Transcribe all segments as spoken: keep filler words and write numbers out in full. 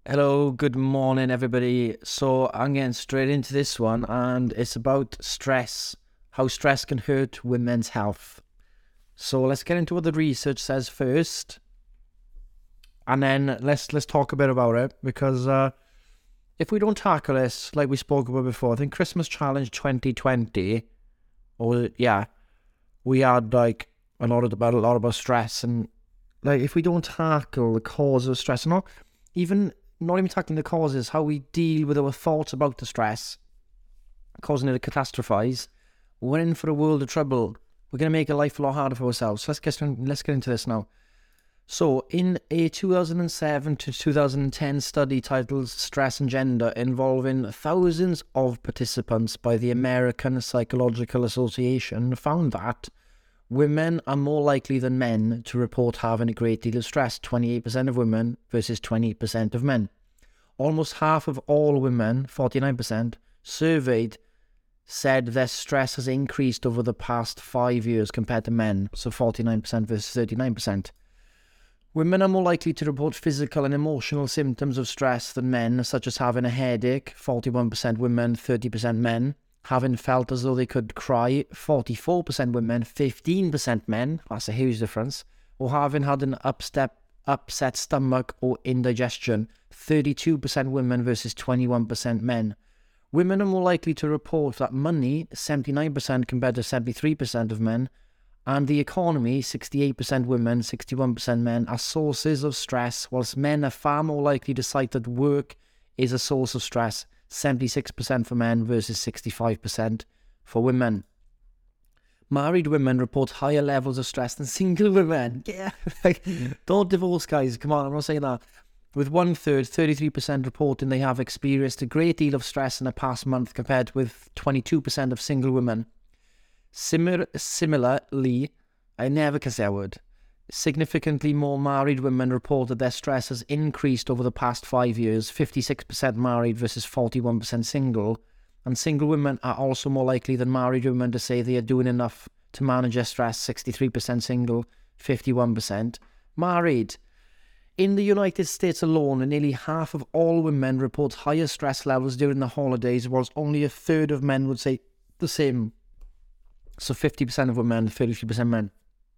Hello, good morning, everybody. So I'm getting straight into this one, and it's about stress, how stress can hurt women's health. So let's get into what the research says first, and then let's let's talk a bit about it, because uh, if we don't tackle this, like we spoke about before, I think Christmas Challenge twenty twenty, or yeah, we had like a lot of about a lot about stress, and like if we don't tackle the cause of stress, not even not even tackling the causes, how we deal with our thoughts about the stress, causing it to catastrophize, we're in for a world of trouble. We're going to make a life a lot harder for ourselves. So let's get let's get into this now. So, in a two thousand seven to two thousand ten study titled Stress and Gender, involving thousands of participants by the American Psychological Association, found that women are more likely than men to report having a great deal of stress, twenty-eight percent of women versus twenty percent of men. Almost half of all women, forty-nine percent, surveyed said their stress has increased over the past five years compared to men, so forty-nine percent versus thirty-nine percent. Women are more likely to report physical and emotional symptoms of stress than men, such as having a headache, forty-one percent women, thirty percent men. Having felt as though they could cry, forty-four percent women, fifteen percent men, that's a huge difference. Or having had an upstep, upset stomach or indigestion, thirty-two percent women versus twenty-one percent men. Women are more likely to report that money, seventy-nine percent compared to seventy-three percent of men, and the economy, sixty-eight percent women, sixty-one percent men, are sources of stress, whilst men are far more likely to cite that work is a source of stress, seventy-six percent for men versus sixty-five percent for women. Married women report higher levels of stress than single women. Yeah, like, don't divorce, guys. Come on, I'm not saying that. With one third, thirty-three percent reporting they have experienced a great deal of stress in the past month, compared with twenty-two percent of single women. Similar, similarly, I never can say a word. Significantly more married women report that their stress has increased over the past five years, fifty-six percent married versus forty-one percent single, and single women are also more likely than married women to say they are doing enough to manage their stress, sixty-three percent single, fifty-one percent married. In the United States alone, nearly half of all women report higher stress levels during the holidays, whilst only a third of men would say the same. So fifty percent of women, thirty-three percent men.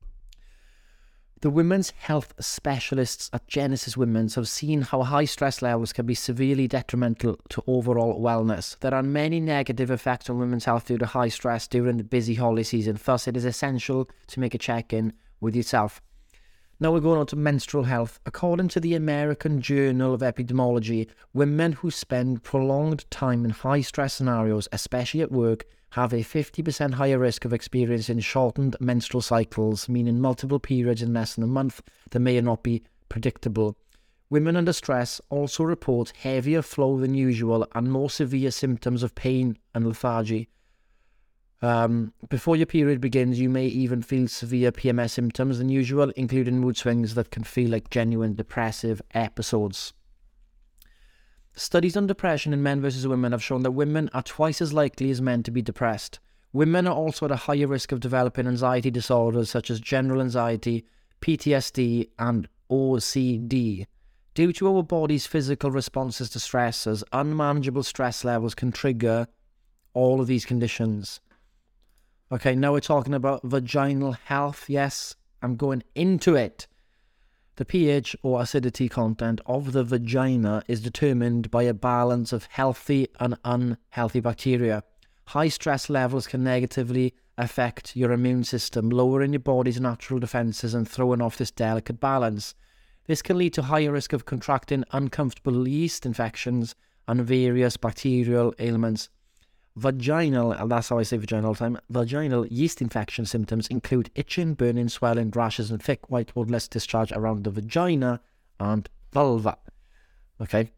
The women's health specialists at Genesis Women's have seen how high stress levels can be severely detrimental to overall wellness. There are many negative effects on women's health due to high stress during the busy holiday season. Thus, it is essential to make a check-in with yourself. Now we're going on to menstrual health. According to the American Journal of Epidemiology, women who spend prolonged time in high-stress scenarios, especially at work, have a fifty percent higher risk of experiencing shortened menstrual cycles, meaning multiple periods in less than a month that may not be predictable. Women under stress also report heavier flow than usual and more severe symptoms of pain and lethargy. Um, before your period begins, you may even feel severe P M S symptoms than usual, including mood swings that can feel like genuine depressive episodes. Studies on depression in men versus women have shown that women are twice as likely as men to be depressed. Women are also at a higher risk of developing anxiety disorders such as general anxiety, P T S D, and O C D. Due to our body's physical responses to stressors, unmanageable stress levels can trigger all of these conditions. Okay, now we're talking about vaginal health. Yes, I'm going into it. The pH or acidity content of the vagina is determined by a balance of healthy and unhealthy bacteria. High stress levels can negatively affect your immune system, lowering your body's natural defenses and throwing off this delicate balance. This can lead to higher risk of contracting uncomfortable yeast infections and various bacterial ailments. Vaginal, and that's how I say vaginal all the time, vaginal yeast infection symptoms include itching, burning, swelling, rashes, and thick white bloodless discharge around the vagina and vulva. Okay.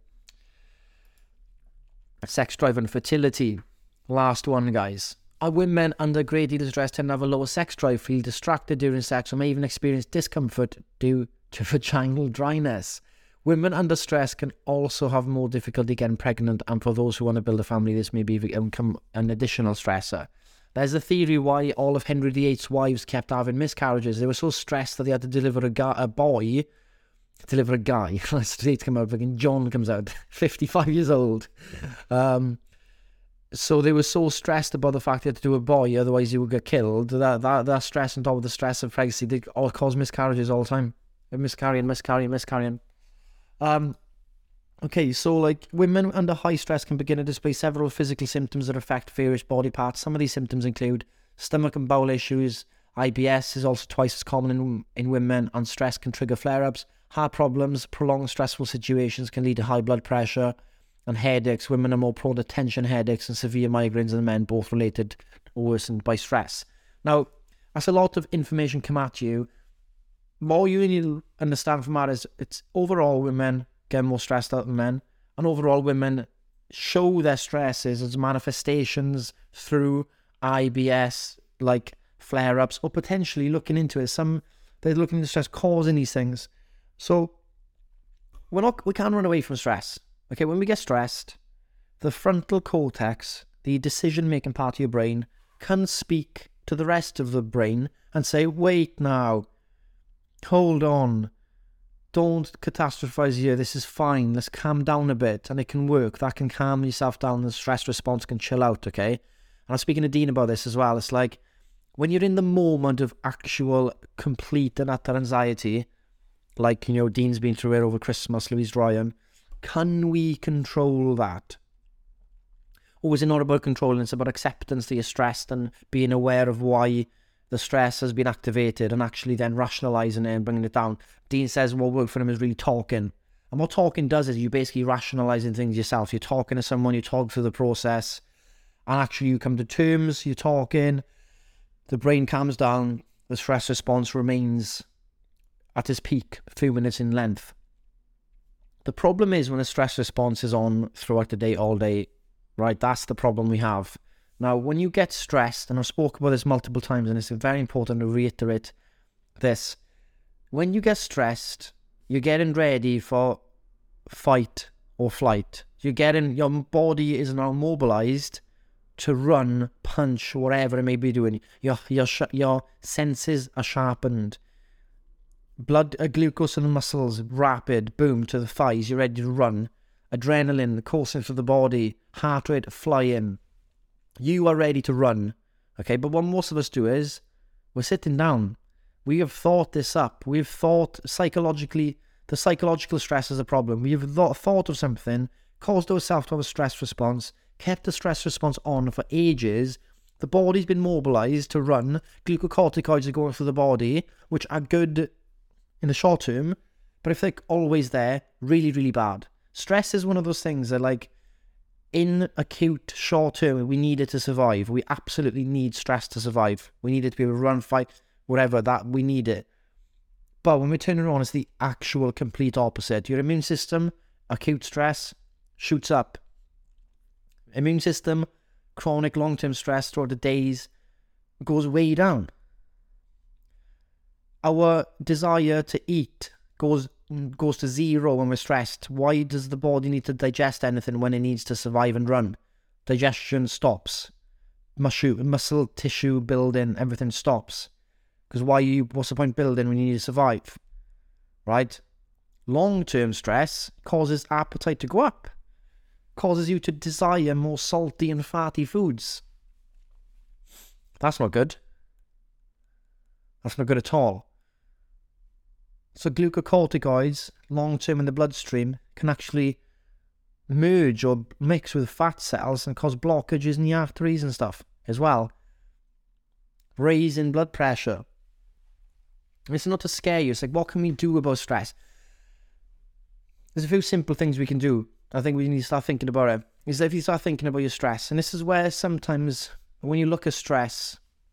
Sex drive and fertility. Last one, guys. Are women under great deal of stress tend to have a lower sex drive, feel distracted during sex, or may even experience discomfort due to vaginal dryness? Women under stress can also have more difficulty getting pregnant, and for those who want to build a family, this may become an additional stressor. There's a theory why all of Henry the eighth's wives kept having miscarriages. They were so stressed that they had to deliver a, ga- a boy deliver a guy. Straight come out, fucking John comes out, fifty-five years old. Um, so they were so stressed about the fact they had to do a boy, otherwise he would get killed. That that that stress on top of the stress of pregnancy, they all cause miscarriages all the time. Miscarrying, miscarrying, miscarrying. Um, okay, so like women under high stress can begin to display several physical symptoms that affect various body parts. Some of these symptoms include stomach and bowel issues. I B S is also twice as common in, in women, and stress can trigger flare-ups. Heart problems, prolonged stressful situations can lead to high blood pressure, and headaches. Women are more prone to tension headaches and severe migraines than men, both related or worsened by stress. Now, that's a lot of information come at you. More you need to understand from that is it's overall women get more stressed out than men, and overall women show their stresses as manifestations through I B S, like flare-ups, or potentially looking into it. Some they're looking into stress causing these things. So we're not we can't run away from stress. Okay, when we get stressed, the frontal cortex, the decision-making part of your brain, can speak to the rest of the brain and say, wait now, hold on, don't catastrophize here, this is fine, let's calm down a bit, and it can work. That can calm yourself down, the stress response can chill out, okay? And I was speaking to Dean about this as well. It's like, when you're in the moment of actual, complete and utter anxiety, like, you know, Dean's been through it over Christmas, Louise Ryan, can we control that? Or is it not about controlling, it's about acceptance that you're stressed and being aware of why the stress has been activated and actually then rationalising it and bringing it down. Dean says what worked for him is really talking. And what talking does is you basically rationalising things yourself. You're talking to someone, you talk through the process, and actually you come to terms, you're talking, the brain calms down, the stress response remains at its peak, a few minutes in length. The problem is when a stress response is on throughout the day, all day, right? That's the problem we have. Now, when you get stressed, and I've spoken about this multiple times, and it's very important to reiterate this. When you get stressed, you're getting ready for fight or flight. You're getting, your body is now mobilized to run, punch, whatever it may be doing. Your, your, your senses are sharpened. Blood, uh, glucose in the muscles, rapid, boom, to the thighs, you're ready to run. Adrenaline coursing through the body, heart rate flying. You are ready to run, okay? But what most of us do is, we're sitting down. We have thought this up. We've thought psychologically, the psychological stress is a problem. We have th- thought of something, caused ourselves to have a stress response, kept the stress response on for ages. The body's been mobilized to run. Glucocorticoids are going through the body, which are good in the short term, but if they're always there, really, really bad. Stress is one of those things that, like, in acute short term, we need it to survive. We absolutely need stress to survive. We need it to be able to run, fight, whatever, that we need it. But when we turn it on, it's the actual complete opposite. Your immune system, acute stress, shoots up. Immune system, chronic long-term stress throughout the days, goes way down. Our desire to eat goes goes to zero when we're stressed. Why does the body need to digest anything when it needs to survive and run? Digestion stops. Muscle, muscle tissue building, everything stops. Because why you? What's the point building when you need to survive? Right? Long-term stress causes appetite to go up. Causes you to desire more salty and fatty foods. That's not good. That's not good at all. So glucocorticoids, long-term in the bloodstream, can actually merge or mix with fat cells and cause blockages in the arteries and stuff as well. Raising blood pressure. It's not to scare you. It's like, what can we do about stress? There's a few simple things we can do. I think we need to start thinking about it. Is that if you start thinking about your stress, and this is where sometimes when you look at stress,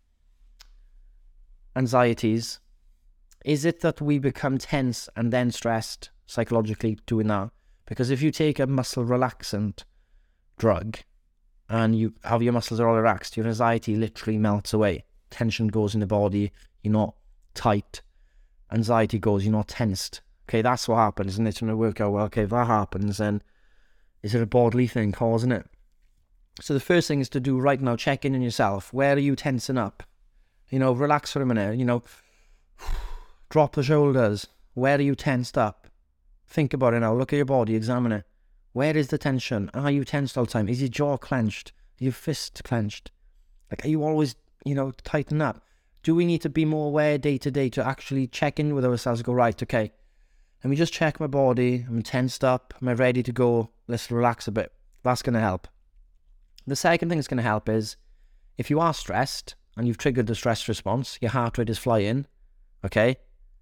anxieties, is it that we become tense and then stressed psychologically doing that? Because if you take a muscle relaxant drug and you have your muscles are all relaxed, your anxiety literally melts away. Tension goes in the body, you're not tight. Anxiety goes, you're not tensed. Okay, that's what happens, and it's going to work out, well, okay, if that happens, then is it a bodily thing causing it? So the first thing is to do right now, check in on yourself. Where are you tensing up? You know, relax for a minute, you know, drop the shoulders. Where are you tensed up? Think about it now. Look at your body, examine it. Where is the tension? Are you tensed all the time? Is your jaw clenched? Is your fist clenched? Like, are you always, you know, tighten up? Do we need to be more aware day to day to actually check in with ourselves and go, right, okay, let me just check my body. I'm tensed up. Am I ready to go? Let's relax a bit. That's going to help. The second thing that's going to help is if you are stressed and you've triggered the stress response, your heart rate is flying, okay?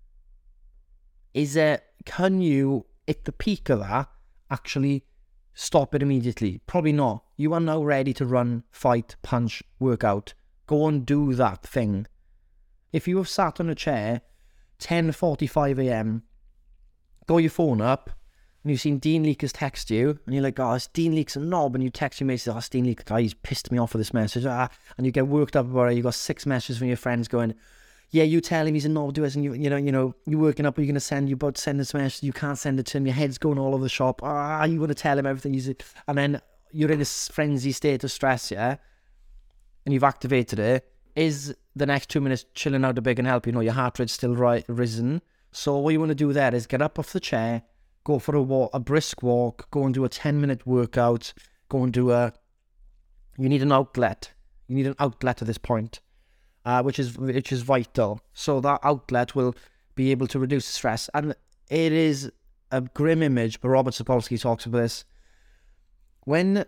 Is there, can you, at the peak of that, actually stop it immediately? Probably not. You are now ready to run, fight, punch, work out. Go and do that thing. If you have sat on a chair, ten forty-five a.m., got your phone up, and you've seen Dean Leakers text you, and you're like, oh, it's Dean Leakers a knob, and you text your mate, say, oh, it's Dean Leakers, he's pissed me off with this message, ah, and you get worked up about it. You got six messages from your friends going, yeah, you tell him he's a knob, do it, and you, you know, you know, you're working up, you're going to send, you about to send this message, you can't send it to him, your head's going all over the shop, ah, you want to tell him everything, he's, and then you're in this frenzy state of stress, yeah, and you've activated it. Is the next two minutes chilling out a big and help? You know, your heart rate's still right, risen. So what you want to do there is get up off the chair, go for a walk, a brisk walk, go and do a ten minute workout, go and do a, you need an outlet. You need an outlet at this point, uh, which is which is vital. So that outlet will be able to reduce stress. And it is a grim image, but Robert Sapolsky talks about this. When,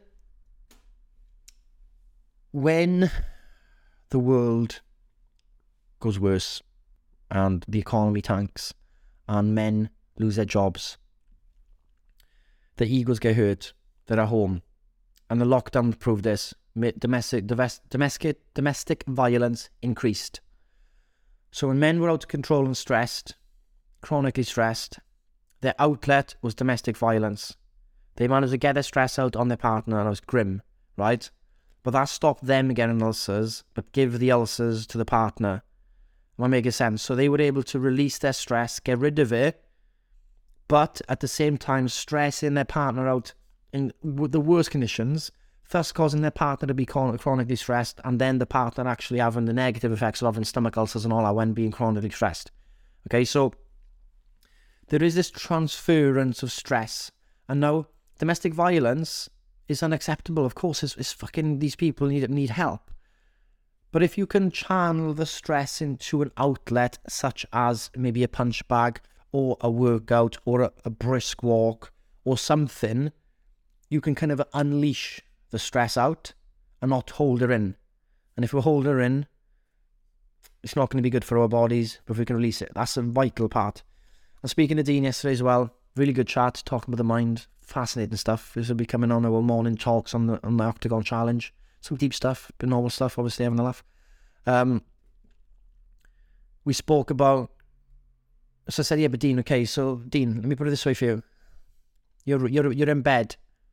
when the world goes worse and the economy tanks and men lose their jobs, the egos get hurt, they're at home, and the lockdown proved this. Domestic, domestic, domestic violence increased. So when men were out of control and stressed, chronically stressed, their outlet was domestic violence. They managed to get their stress out on their partner, and it was grim, right? But that stopped them getting ulcers, but give the ulcers to the partner. Am I making sense? So they were able to release their stress, get rid of it, but at the same time stressing their partner out in the worst conditions, thus causing their partner to be chronically stressed, and then the partner actually having the negative effects of having stomach ulcers and all that when being chronically stressed. Okay, so there is this transference of stress, and now domestic violence is unacceptable. Of course, it's, it's fucking, these people need need help. But if you can channel the stress into an outlet such as maybe a punch bag or a workout or a, a brisk walk or something, you can kind of unleash the stress out and not hold her in. And if we hold her in, it's not going to be good for our bodies, but if we can release it, that's a vital part. And speaking to Dean yesterday as well, really good chat, talking about the mind, fascinating stuff. This will be coming on our morning talks on the on the Octagon Challenge. Some deep stuff, but normal stuff, obviously having a laugh. Um, we spoke about, so I said, yeah, but Dean, okay, so Dean, let me put it this way for you. You're, you're, you're in bed.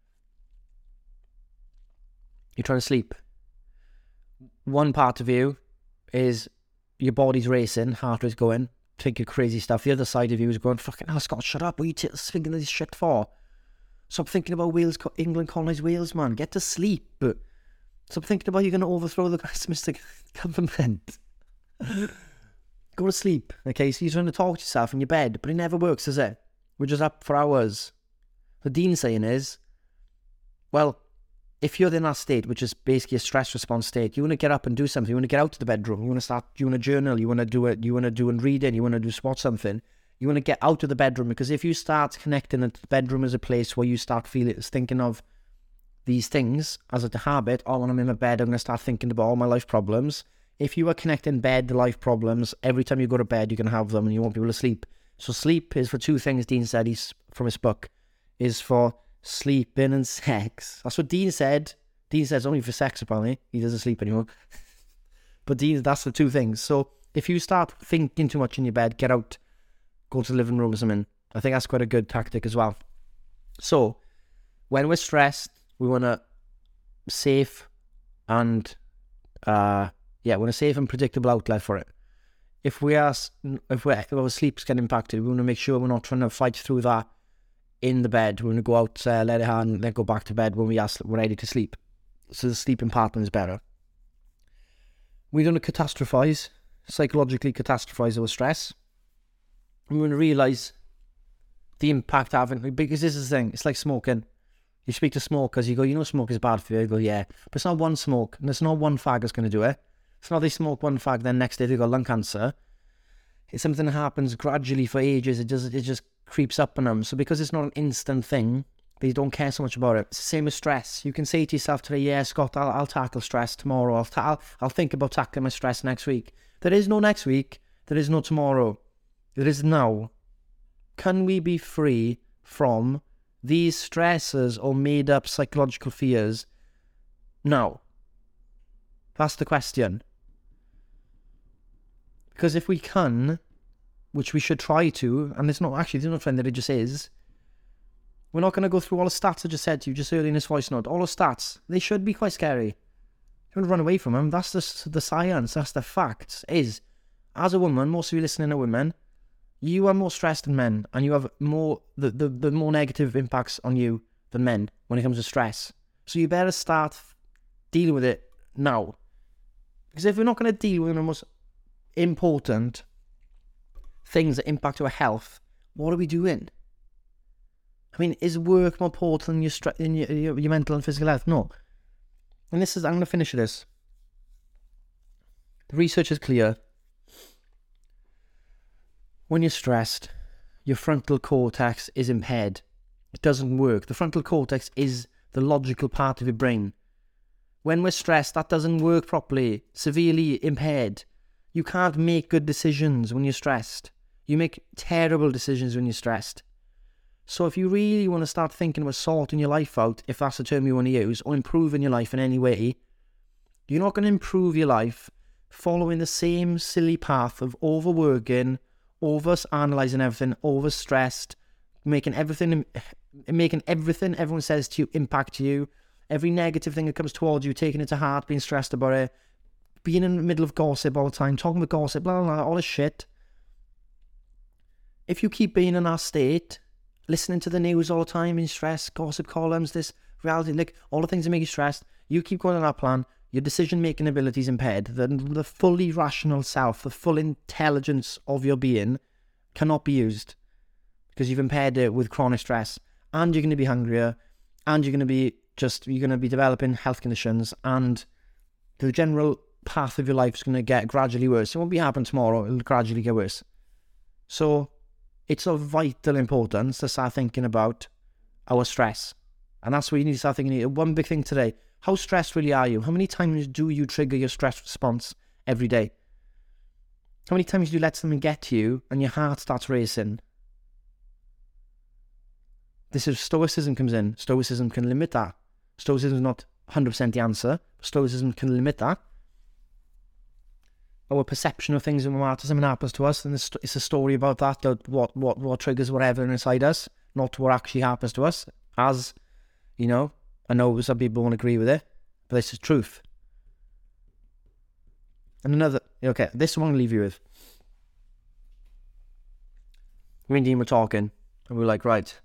You're trying to sleep. One part of you is your body's racing, heart rate's going, thinking crazy stuff. The other side of you is going, fucking hell, Scott, shut up. What are you t- thinking of this shit for? Stop thinking about Wales, England colonised Wales, man. Get to sleep. Stop thinking about you're going to overthrow the Westminster government. Go to sleep. Okay, so you're trying to talk to yourself in your bed, but it never works, does it? We're just up for hours. What Dean's saying is, well, if you're in that state, which is basically a stress response state, you want to get up and do something. You want to get out to the bedroom. You want to start, you want to journal. You want to do it. You want to do and reading. You want to do spot something. You want to get out of the bedroom, because if you start connecting it, the bedroom as a place where you start feeling, thinking of these things as a habit, oh, when I'm in my bed, I'm going to start thinking about all my life problems. If you are connecting bed to life problems, every time you go to bed, you can have them and you won't be able to sleep. So sleep is for two things, Dean said, he's from his book, is for sleeping and sex. That's what Dean said. Dean says only for sex, apparently. He doesn't sleep anymore. But Dean, that's the two things. So if you start thinking too much in your bed, get out, go to the living room or something. I think that's quite a good tactic as well. So when we're stressed, we want a safe and uh yeah, we want a safe and predictable outlet for it. If we are, if, we're, if our sleep's getting impacted, we want to make sure we're not trying to fight through that in the bed. We want to go out, uh, let it hand, then go back to bed when we are we're ready to sleep. So the sleeping pattern is better. We don't want to catastrophize, psychologically catastrophize our stress. We want to realise the impact having, because this is the thing, it's like smoking. You speak to smokers, you go, you know smoke is bad for you. You go, yeah. But it's not one smoke, and it's not one fag that's going to do it. It's not they smoke one fag, then next day they got lung cancer. It's something that happens gradually for ages. It just, it just creeps up on them. So because it's not an instant thing, they don't care so much about it. It's the same with stress. You can say to yourself today, yeah, Scott, I'll, I'll tackle stress tomorrow. I'll, ta- I'll, I'll think about tackling my stress next week. There is no next week. There is no tomorrow. There is now. Can we be free from these stresses or made-up psychological fears now? That's the question. Because if we can, which we should try to, and there's not actually, there's no trend that it just is, we're not going to go through all the stats I just said to you just earlier in this voice note. All the stats, they should be quite scary. You don't run away from them. That's the, the science, that's the facts. Is, as a woman, most of you listening are women, you are more stressed than men, and you have more, the, the, the more negative impacts on you than men when it comes to stress. So you better start dealing with it now. Because if we're not going to deal with the most important things that impact our health, what are we doing? I mean, is work more important than your, stre- in your, your, your mental and physical health? No. And this is, I'm going to finish this. The research is clear. When you're stressed, your frontal cortex is impaired. It doesn't work. The frontal cortex is the logical part of your brain. When we're stressed, that doesn't work properly, severely impaired. You can't make good decisions when you're stressed. You make terrible decisions when you're stressed. So if you really want to start thinking about sorting your life out, if that's the term you want to use, or improving your life in any way, you're not going to improve your life following the same silly path of overworking, over-analysing everything, over-stressed, making everything, making everything everyone says to you impact you, every negative thing that comes towards you, taking it to heart, being stressed about it, being in the middle of gossip all the time, talking about gossip, blah, blah, blah, all this shit. If you keep being in that state, listening to the news all the time in stress, gossip columns, this reality, like all the things that make you stressed, you keep going on that plan, your decision-making ability is impaired. The, the fully rational self, the full intelligence of your being cannot be used because you've impaired it with chronic stress, and you're going to be hungrier, and you're going to be just, you're going to be developing health conditions, and the general path of your life is going to get gradually worse. It won't be happening tomorrow, it'll gradually get worse. So it's of vital importance to start thinking about our stress. And that's what you need to start thinking. One big thing today, how stressed really are you? How many times do you trigger your stress response every day? How many times do you let something get to you and your heart starts racing? This is stoicism comes in. Stoicism can limit that. Stoicism is not one hundred percent the answer. Stoicism can limit that. Our perception of things, and when something happens to us, and it's a story about that, that what, what, what triggers whatever inside us, not what actually happens to us. As, you know, I know some people won't agree with it, but this is truth. And another, okay, this one I'll leave you with. Me and Dean were talking, and we were like, right,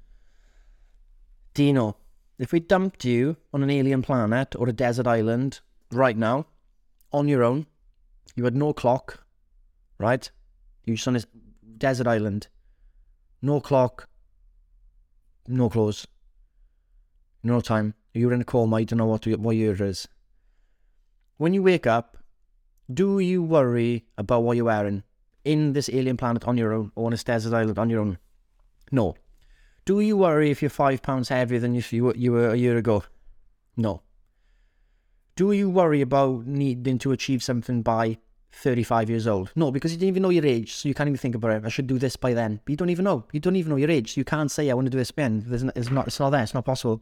Dino, if we dumped you on an alien planet or a desert island right now, on your own, you had no clock, right? You're just on this desert island. No clock. No clothes. No time. You're in a coma. You don't know what, to, what year it is. When you wake up, do you worry about what you're wearing in this alien planet on your own, or on this desert island on your own? No. Do you worry if you're five pounds heavier than you were, you were a year ago? No. Do you worry about needing to achieve something by thirty-five years old? No, because you didn't even know your age, so you can't even think about it. I should do this by then. But you don't even know. You don't even know your age, so you can't say, I want to do this by then. There's not, it's, not, it's not there. It's not possible.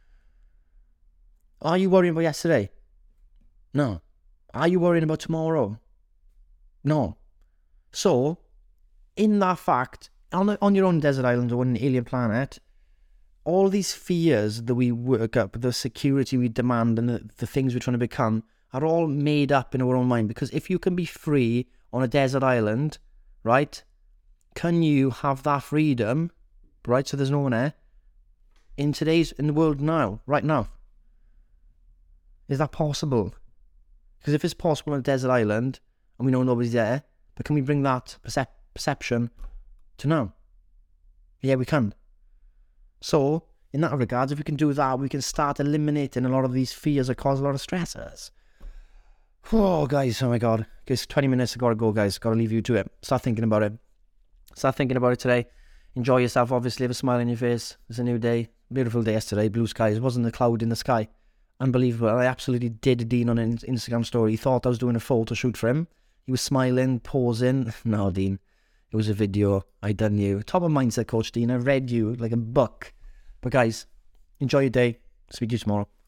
Are you worrying about yesterday? No. Are you worrying about tomorrow? No. So, in that fact, on, on your own desert island or on an alien planet, all these fears that we work up, the security we demand and the, the things we're trying to become are all made up in our own mind. Because if you can be free on a desert island, right, can you have that freedom, right, so there's no one there, in today's, in the world now, right now? Is that possible? Because if it's possible on a desert island, and we know nobody's there, but can we bring that percep- perception to now? Yeah, we can. So, in that regard, if we can do that, we can start eliminating a lot of these fears that cause a lot of stressors. Oh, guys, oh my God. It's twenty minutes, I gotta go, guys. Gotta leave you to it. Start thinking about it. Start thinking about it today. Enjoy yourself, obviously. Have a smile on your face. It's a new day. Beautiful day yesterday. Blue skies. It wasn't a cloud in the sky. Unbelievable. I absolutely did Dean on an Instagram story. He thought I was doing a photo shoot for him. He was smiling, posing. No, Dean. It was a video. I done you. Top of mindset, Coach Dean. I read you like a book. But guys, enjoy your day. Speak to you tomorrow.